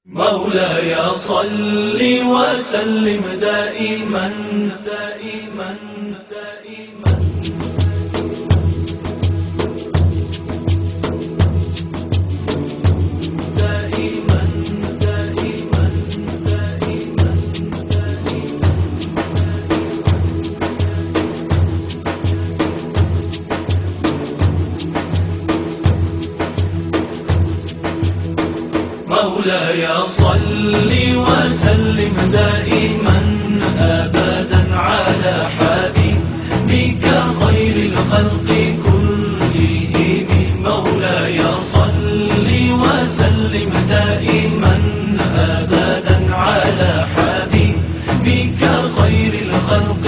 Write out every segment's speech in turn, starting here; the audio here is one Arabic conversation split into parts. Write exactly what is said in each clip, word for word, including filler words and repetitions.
مولاي صل وسلم دائما دائما دائما دائما دائما دائما مولاي صل وسلم دائما أبدا على حبيبك خير الخلق كلهم. مولاي صل وسلم دائما أبدا على حبيبك خير الخلق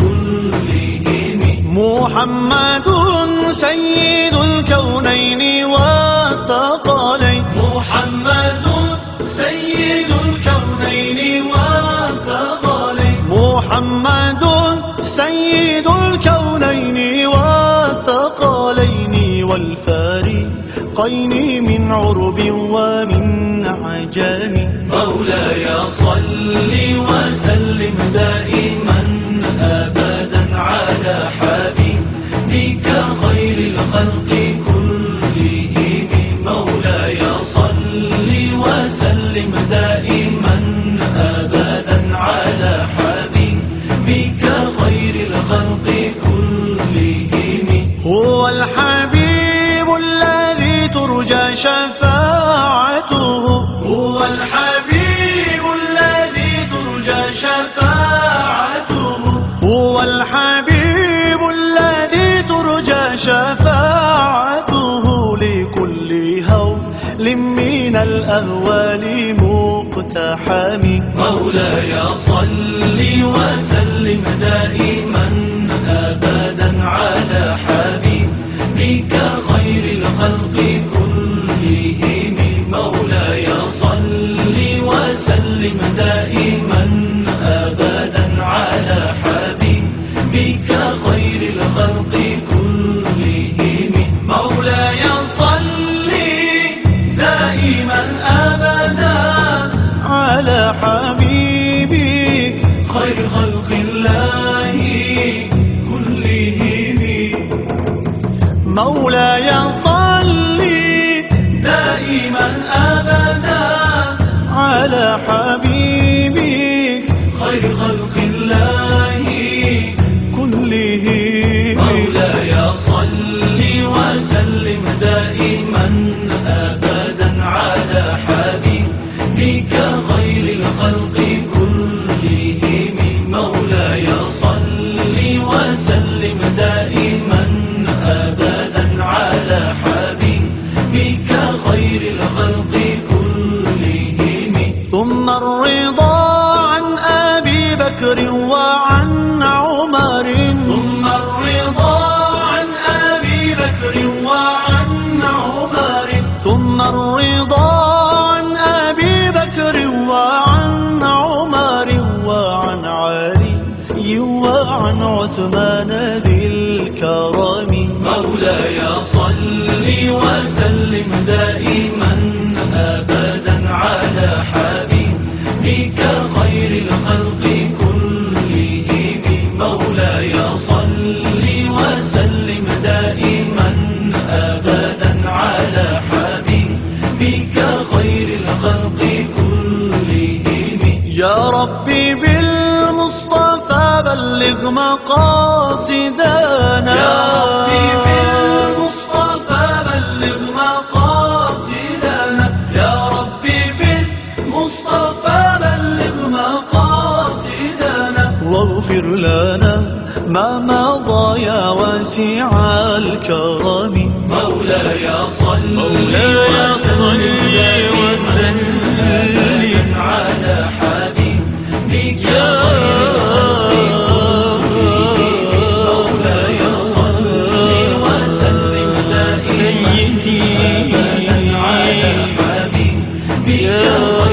كلهم. محمد سيد الكونين والثقلين. محمد سيد الكونين والثقلين. محمد سيد الكونين والثقلين والفارقين من عرب ومن عجم. مولاي صل وسلم دائما أبدا على حبيبك خير الخلق كلهم. مولاي صل وسلم دائما أبدا على حبيبك خير الخلق كلهم. هو الحبيب الذي ترجى شفاعته. هو الحبيب الذي ترجى شفاعته. هو الحبيب الذي ترجى شفاعته لكل هول من الأهوال مقتحم. مولاي صل وسلم دائما أبدا على حبيبك خير الخلق كلهم. مولاي صل وسلم دائما أبدا على حبيبك خير الخلق كلهم. مولاي صل دائما أبدا على حبيبك خير خلق الله كلهم. مولاي صل دائما أبدا على حبيبك خير خلق الله كلهم. مولاي صل وسلم دائما أبدا على حبيبك خير الخلق كلهم. مولاي صل وسلم دائما أبدا على حبيبك خير الخلق كلهم. ثم الرضا عن أبي بكر وعن عمر. ثم الرضا عن أبي بكر وعن عمر. ثم الرضا عن أبي بكر وعن عمر وعن علي وعن عثمان ذي الكرم. مولاي صل وسلم دائما أبدا على حبيبك خير الخلق كلهم. مولاي صل وسلم دائما أبدا على حبيبك خير الخلق كلهم. يا ربي بالمصطفى بلغ مقاصدنا. يا ربي بالمصطفى بلغ مقاصدنا. يا ربي بالمصطفى بلغ مقاصدنا. واغفر لنا ما مضى يا واسع الكرم. مولاي صل وسلم على حبيبك خير